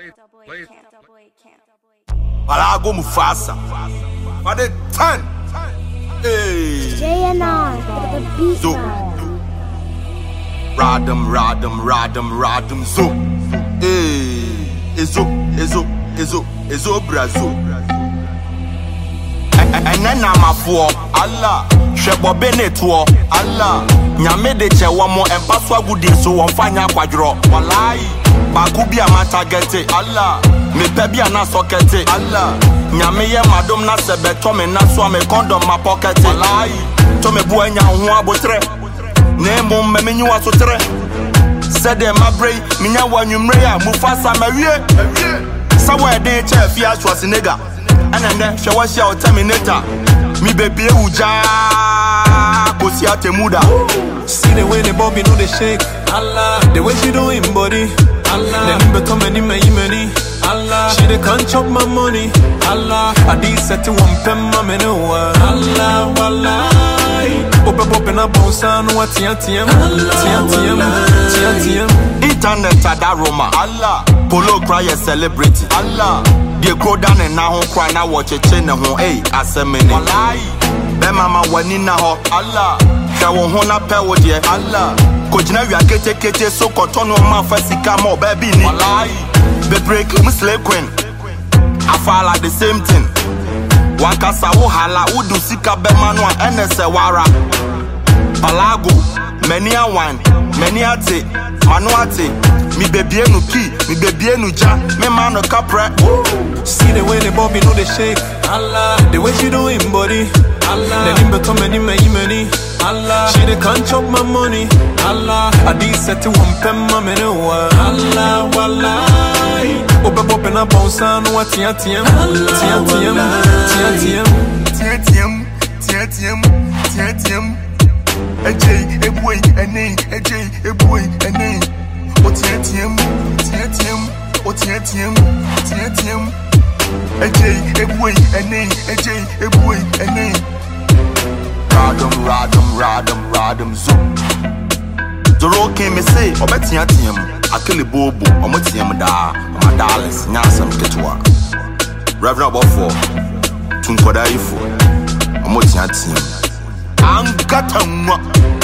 Alago Mufasa. For the 10. Hey. JNR, the beat. So. Radam, so. Hey. Ezo, Brazil. And then I'm a fool. Allah. Shebo Benetwo. Allah. Nyame de che wamo empaswa gudi so wonfanya kwadro. Wallahi. Bakubi amata gete. Allah. Me pebi ana sokete. Allah. Nyame ye madom na sebe to me na so me condom ma pocket. Wallahi. To me buanya ho abotre. Nemo me menyu asotre. Sede mabre minya wanwumre ya Mufasa mawie. Sawa de che fia Schwarzenegger. Anene hwe wo hia o Terminator. Mi baby uja kosi atemuda. See the way the Bobby know they shake. Allah. The way she doing body. Allah. Then become many. Allah. She they can't chop my money. Allah. I did set to one pen my menu. Allah. Wallahi. Open up on sound what TNTM. Internet adaroma. Allah. Polo cry a celebrity. Allah. They go down and now cry now watch a chain and hey asemene. Wallahi. Be mama wanina ho. Allah. Shawo hona pewo die. Allah. Kojina wi akete so kotono ma fasika mo baby ni. Wallahi. Be break musle queen. Afala the same thing. Wakasa wo hala udu sika be manwa enese wara. Palago many a one, many a te, manuate. Mi baby enu ki, mi baby enu ja, me mano capra. See the way the Bobby know they shake. Allah. The way she doing body. Allah. Then him become many. Allah. She they can't chop my money. Allah. I did set to one pen my menu. Allah. Wallahi. Open up on sound what TNTM. AJ, a boy, a name, AJ, a boy, a name. TNTM. AJ, a boy, a name, AJ, a boy, a name. Radam, zoom. Zoro came and say, Obetiatium, I kill a bobo, Omotium da, my darlings, Nasam Ketua. Reverend Buffo, Tunkoda Ifo, Omotiatium. I'm got a